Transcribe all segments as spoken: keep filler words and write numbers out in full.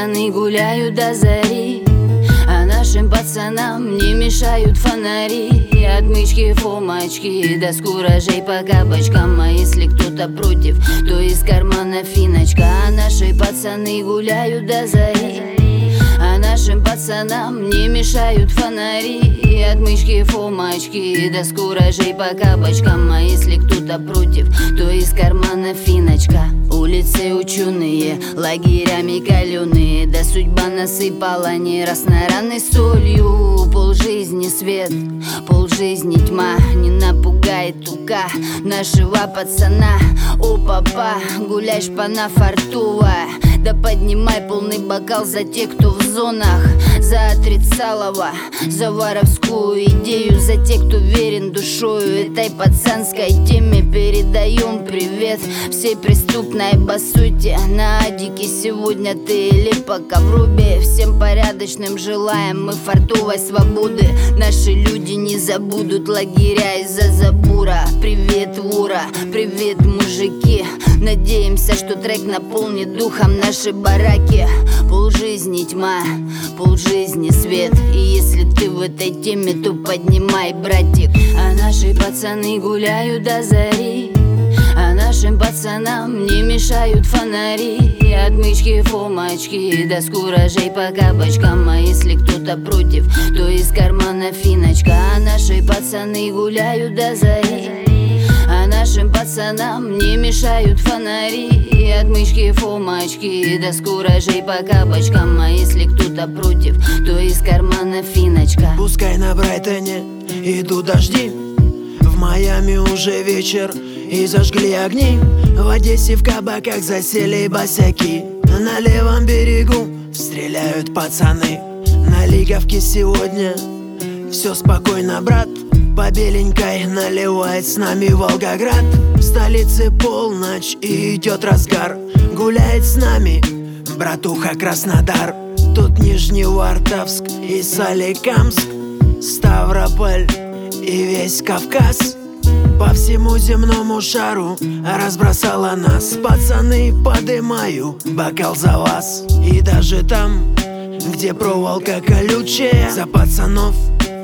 пацаны гуляют до зари, а нашим пацанам не мешают фонари. Отмычки, фомочки, до скуражей по кабачкам. А если кто-то против, то из кармана финочка. А наши пацаны гуляют до зари, а нашим пацанам не мешают фонари. Отмычки, фомочки, до скуражей по кабачкам. А если кто-то против, то из кармана финочка. Улицы ученые, лагерями каленые, да судьба насыпала не раз на раны солью. Полжизни свет, полжизни тьма, не напугает тука нашего пацана. О, папа, гуляй шпана фартовая, да поднимай полный бокал за тех, кто в зонах, за отрицалова, за воровскую идею, за тех, кто верен душою этой пацанской теме. Передаем привет всей преступной басуте. На адике сегодня ты или пока в рубе. Всем порядочным желаем мы фартовой свободы. Наши люди не забудут лагеря из-за забора. Привет, Ура, привет, мужики. Надеемся, что трек наполнит духом наши бараки. Полжизни тьма, полжизни свет. И если ты в этой теме, то поднимай, братик. А наши пацаны гуляют до зари, а нашим пацанам не мешают фонари. Отмычки, фомочки, до скуражей по кабачкам. А если кто-то против, то из кармана финочка. А наши пацаны гуляют до зари, а нашим пацанам не мешают фонари. Отмычки, фомочки, до скуражей по кабачкам. А если кто-то против, то из кармана финочка. Пускай на Брайтоне идут дожди, в Майами уже вечер и зажгли огни. В Одессе в кабаках засели босяки. На левом берегу стреляют пацаны. На Лиговке сегодня все спокойно, брат. По беленькой наливает с нами Волгоград. В столице полночь и идет разгар. Гуляет с нами братуха Краснодар. Тут Нижневартовск и Соликамск, Ставрополь и весь Кавказ. По всему земному шару разбросала нас. Пацаны, подымаю бокал за вас. И даже там, где проволока колючая, за пацанов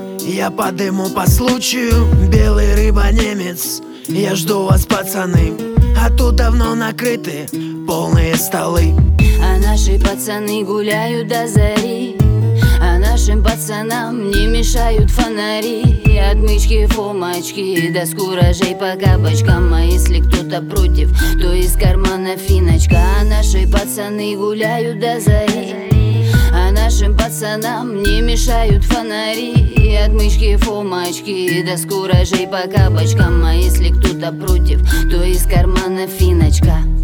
я подыму по случаю. Белый рыба-немец, я жду вас, пацаны. А тут давно накрыты полные столы. А наши пацаны гуляют до зари, а нашим пацанам не мешают фонари. Отмычки, фомочки, до скуражей по кабачкам. А если кто-то против, то из кармана финочка. А наши пацаны гуляют до зари, а нашим пацанам не мешают фонари. Отмычки, фомочки, до скуражей по кабачкам. А если кто-то против, то из кармана финочка.